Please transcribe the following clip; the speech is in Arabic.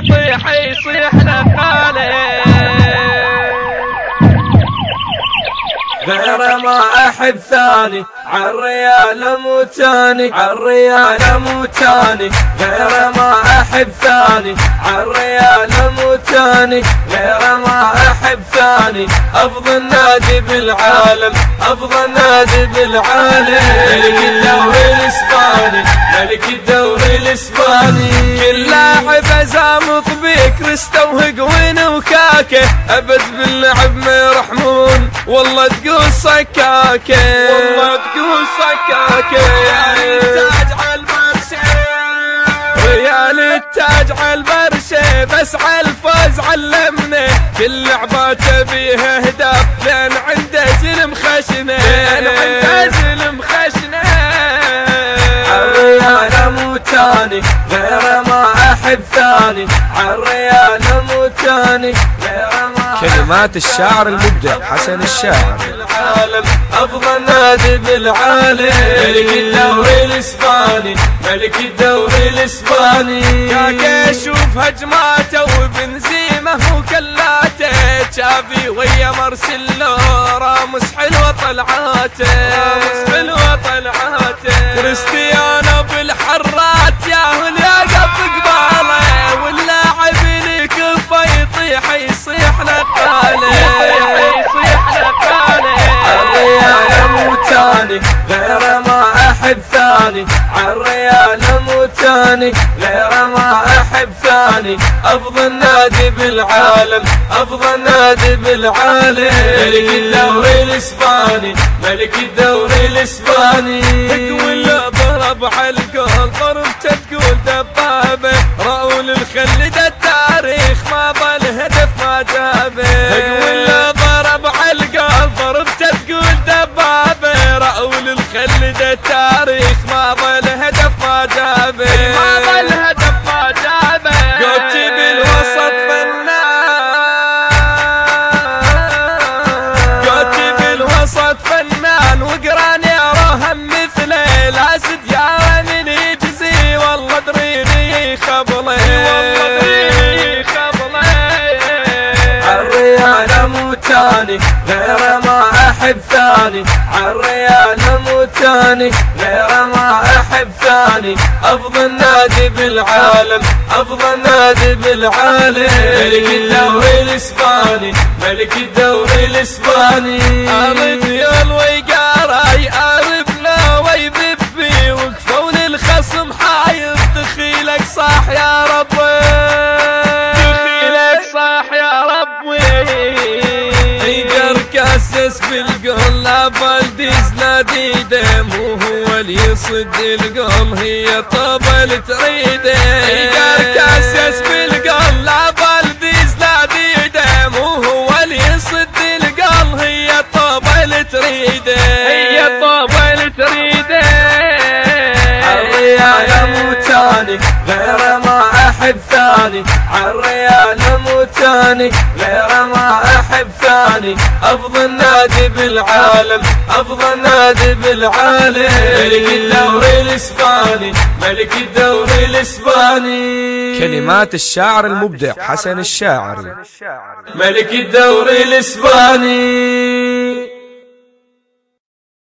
يطيح يصيح نقاله. غير ما أحب ثاني عالريال موتاني، عالريال موتاني. غير ما أحب ثاني عالريال موتاني، غير ما أحب ثاني. أفضل نادي بالعالم، أفضل نادي بالعالم. ملك الدوري الإسباني، ملك الدوري الإسباني. كل لاعب أزامط بيه كريستو هيغوين وكاكه، أبد باللعب ما يرحمون والله تقول سكاكه، والله تقول سكاكه. ريال التاج عالبرشة، ريال التاج عالبرشة، بس عالفوز علمنا كل لعباته بيها اهداف، لان عنده زلم خشنه، لان عنده زلم خشنه. عالريال موتاني غير ما احب ثاني، عالريال موتاني غير ما. كلمات الشاعر المبدع حسن الشاعر. العالم أفضل نادي بالعالم، ملك الدوري الإسباني، ملك الدوري الإسباني. كاكا شوف هجماته وبنزيمه وكلاته، تشافي ويا مارسيلو راموس حلوة طلعاته، راموس حلوة طلعاته. كريستيانو بالحرات ياهو الياقف قباله، واللاعب اللي كفه يطيح يصيح نقاله، يصيح نقاله. عالريال موتاني غير ما أحب ثاني، عالريال موتاني غير ما أحب ثاني. أفضل نادي بالعالم، أفضل نادي بالعالم. ملك الدوري الإسباني، ملك الدوري الإسباني. تقول ضرب عالقول ضربته تقول دبابه، راول الخلد التاريخ ما ظل هدف ما جابه. تقول ضرب عالقول ضربته تقول دبابه، راول الخلد التاريخ ما ظل هدف ما جابه، ما ظل هدف ما جابه. قوتي بالوسط فنان، قوتي بالوسط فنان، وقراني اراهم مثله، الاسد يا من يجزي والله دريني خبله، والله دريني خبله. عالريال موتاني غير ما أحب ثاني، عالريال موتاني غير ما أحب ثاني. أفضل نادي بالعالم، أفضل نادي بالعالم. ملك الدوري الإسباني، ملك الدوري الإسباني. أرد يا الويقاراي أرد لا ويببي، وقفوا للخصم حايط دخيلك صاح يا ربي، دخيلك صاح يا ربي. كاسس بالقول لا بلديز لا ديده، مو هو اللي يصد القول هي طبل تريده. كاسس بالقول لا بلديز لا ديده، مو هو اللي يصد القول هي طبل تريده، هي طبل تريده. عالريال موتاني غير ما أحب ثاني، عالريال موتاني غير ما أحب ثاني. أفضل نادي بالعالم، أفضل نادي بالعالم. ملك الدوري الإسباني، ملك الدوري الإسباني. كلمات الشاعر المبدع حسن الشاعر. ملك الدوري الإسباني.